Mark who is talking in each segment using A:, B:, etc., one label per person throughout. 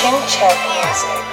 A: Kincheck Music.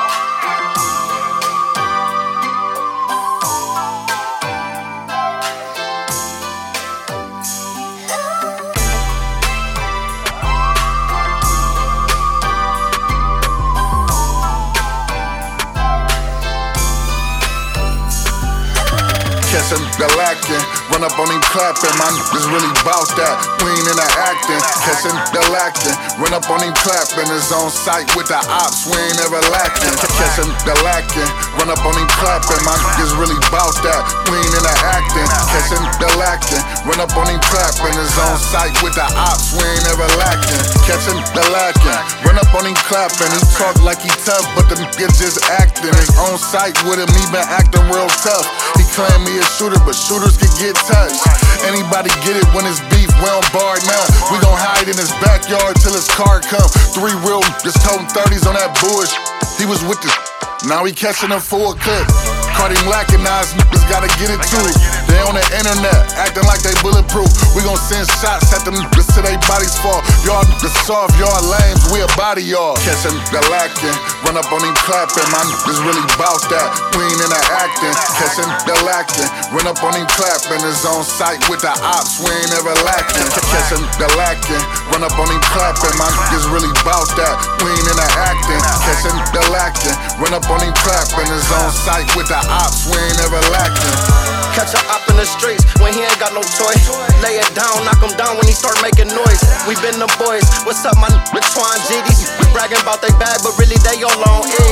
B: Catch him galactin', run up on him clapping. My niggas really bout that. We ain't in the acting. Catch him galactin', run up on him clapping. It's on site with the ops. We ain't ever lacking. Catch him galactin', run up on him clapping. My niggas really bout that. We ain't in the acting. Catch him galactin', run up on him clapping. It's on site with the ops. We ain't ever lacking. Catch him galactin', run up on him clapping. He talk like he tough, but the nigga just acting. It's on site with him. He been acting real tough. He claim me a shooter, but shooters can get touched. Anybody get it when it's beef, we don't bar none. We gon' hide in his backyard till his car come. 3 real just toting 30s on that bush. He was with the now he catching a full clip. Caught him lacking, now his niggas gotta get it too. They on the internet, acting like they bulletproof. We gon' send shots at them niggas till they bodies fall. Y'all niggas soft, y'all lames, we a body y'all. Catch him galactin', run up on him clapping. My niggas really bout that. We ain't in the acting. Catch him galactin', run up on him clapping. It's on site with the ops, we ain't ever lacking. Catch him galactin', run up on him clapping. My niggas really bout that. We ain't in the acting. Catch him galactin', run up on him clapping. It's on site with the ops, we ain't ever lacking.
C: Catch a op in the streets when he ain't got no toy. Lay it down, knock him down when he start making noise. We been the boys, what's up my nigga Twan G? These bragging about they bag, but really they all on E.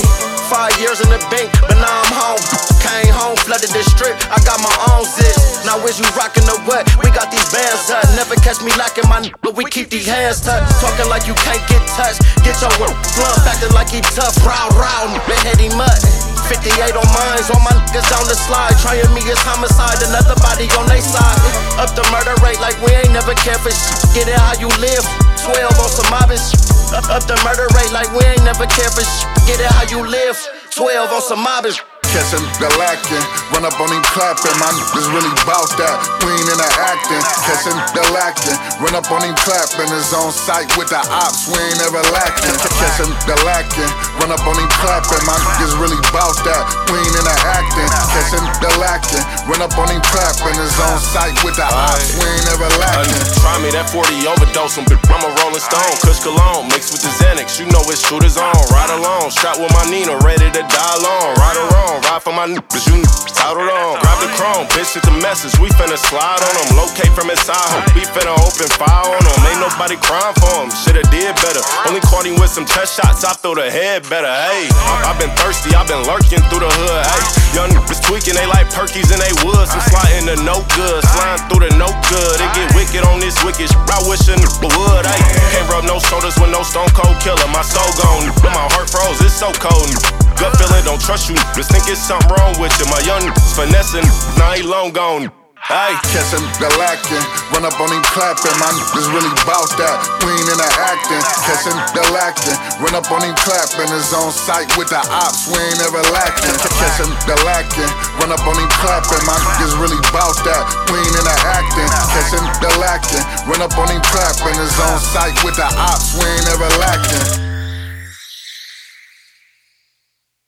C: 5 years in the bank, but now I'm home. Came home, flooded the strip, I got my own zip. Now is you rockin' the what? We got these bands up. Never catch me lacking my nigga, but we keep these hands touched. Talking like you can't get touched. Get your blunt, acting like he tough. Round, head him up. 58 on mines, all my niggas down the slide. Trying me is homicide, another body on they side. Up the murder rate like we ain't never care for shit. Get it how you live, 12 on some mobbing shit. Up the murder rate like we ain't never care for shit. Get it how you live, 12 on some mobbing shit.
B: Catch him galactin', run up on him clapping. My niggas really bout that. We ain't in the acting. Catch him galactin', run up on him clapping. It's on site with the ops, we ain't ever lacking. Catch him galactin', run up on him clapping. My niggas really bout that. We ain't in the acting. Catch him galactin', run up on him clapping. It's on site with the ops, we ain't ever lacking.
D: Try me that 40 overdose, I'm a rolling stone. Kush cologne mixed with the Xanax, you know it's shooters on. Ride along, strapped with my Nina, ready to die alone. Right or wrong, ride for my niggas, you niggas titled on. Grab the chrome, bitch hit the message, we finna slide on them. Locate from inside home, we finna open fire on them. Ain't nobody crying for him, shoulda did better. Only caught him with some test shots, I throw the head better. Hey, I been thirsty, I been lurking through the hood. Hey, young niggas tweaking, they like perkies in they woods. I'm sliding to no good, sliding through the no good. It get wicked on this wicked shit, I wish a nigga would. Hey, can't rub no shoulders with no stone cold killer. My soul gone, my heart froze, it's so cold. Gut feeling, don't trust you niggas, think it's something wrong with you. My young niggas finessing, now he long gone. Hey,
B: catch him galactin', run up on him clapping. My niggas really bout that. We ain't in the acting. Catch him galactin', run up on him clapping. It's on site with the ops, we ain't ever lacking. Catch him galactin', run up on him clapping. My niggas really bout that. We ain't in the acting. Catch him galactin', run up on him clapping. It's on site with the ops, we ain't ever lacking.